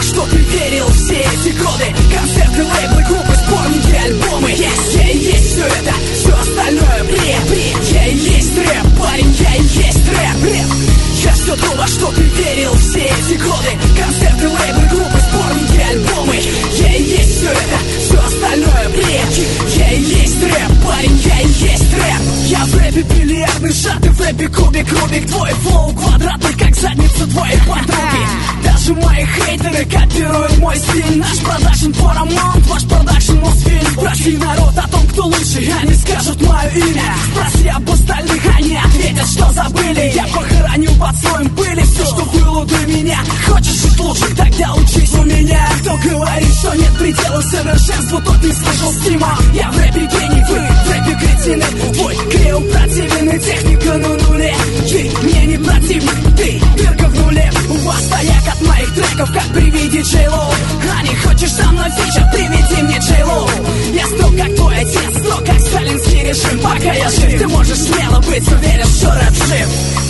что ты верил все эти годы. Концерты, лейблы, группы, сборники, альбомы. Я и есть все это, все остальное бред. Я и есть рэп, парень, я и есть рэп. Я все то, во что ты верил все эти годы. Концерты, лейблы, группы, сборники, альбомы. Я и есть все это, все остальное бред. Я и есть рэп, парень, я и есть рэп. Я в рэпе бильярдный шар, ты в рэпе кубик, Рубик. Твой флоу квадратный, как задница твоей подруги. Даже мои хейтеры копируют мой стиль. Наш продакшн Paramount, ваш продакшн Мосфильм. Спроси народ о том, кто лучше, они скажут мое имя. Спроси об остальных, они ответят, что забыли. Я похороню под слоем пыли все, что было до меня. Хочешь жить лучше, тогда учись у меня. Кто говорит, что нет предела совершенству, тот не слышал стима. Я в рэпе гений, вы в рэпе кретины. Твой клео противен и техника на нуле. Ты мне не противник, ты дырка в нуле. У вас стояк от моих треков, как при виде Джей-Лоу. А не хочешь со мной фичер, приведи мне Джей-Лоу. Я строг, как твой отец, строг, как сталинский режим. Пока я жив, ты можешь смело быть уверен, что рэп жив.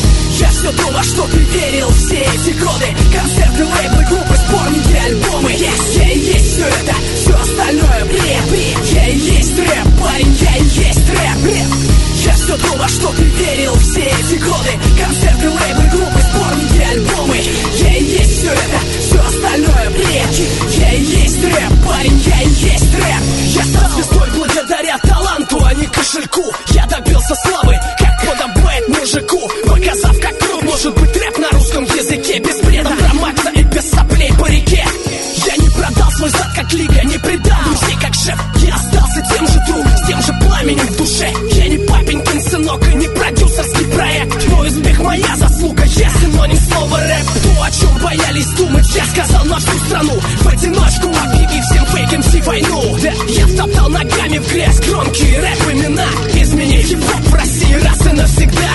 Я все то, во что ты верил все эти годы. Концерты, лейблы, группы, сборники, альбомы. Я и есть все это, все остальное бред. Я и есть рэп, парень, я и есть рэп. Я все то, во что ты верил все эти годы. Концерты, лейблы, группы, сборники, альбомы. Я и есть все это, все остальное бред. Я и есть рэп, парень, я и есть рэп. Я стал звездой благодаря таланту, а не кошельку. Я добился славы, как подобает мужику, показав, как крут может быть рэп на русском языке. Без бреда про Макса и без соплей по реке. Я не продал свой зад, как Лига, не предал друзей, как шеф. Я остался тем же друг, с тем же пламенем в душе. Я не папенькин сынок и не продюсерский проект. Мой успех моя заслуга, я синоним слова рэп. То, о чем боялись думать, я сказал на всю страну. В одиночку объявив всем фейк-МС войну. Я втоптал ногами в грязь громкие рэп-имена. Изменив хип-хоп в России раз и навсегда.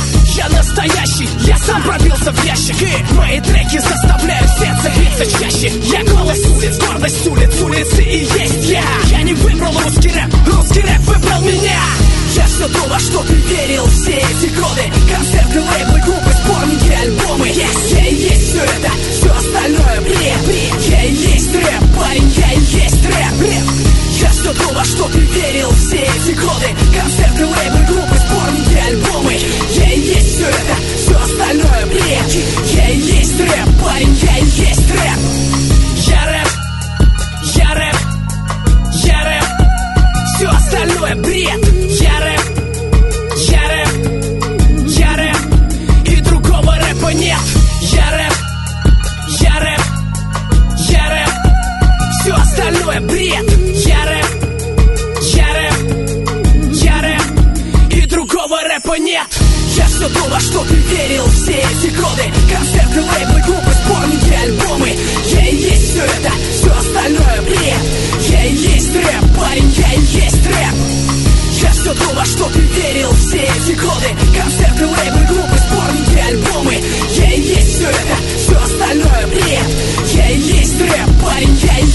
Я настоящий, я сам пробился в ящик. И мои треки заставляют сердце биться чаще. Я голос улиц, гордость улиц, улицы и есть я. Я не выбрал русский рэп выбрал меня. Я все то, во что ты верил все эти годы. Концерты, лейблы, группы, сборники, альбомы. Я и есть все это, все остальное бред. Я и есть рэп, парень, я и есть рэп. Я все то, во что ты верил все эти годы. Концерты, лейблы, группы, сборники, альбомы. Я и есть все это, все остальное бред. Я и есть рэп, парень, я и есть рэп. Я рэп, я рэп, я рэп. Все остальное бред. Я рэп, я рэп, я рэп. И другого рэпа нет. Я рэп, я рэп, я рэп. Все остальное бред. Я рэп, я рэп, я рэп. И другого рэпа нет. Я все то, во что ты верил все эти годы. Концерты, лейблы, группы, сборники, альбомы. Я и есть все это, все остальное бред. Я и есть рэп, парень, я и есть рэп. Я все то, во что ты верил все эти годы. Концерты, лейблы, группы, сборники, альбомы. Я и есть все это, все остальное бред. Я и есть рэп, парень, я и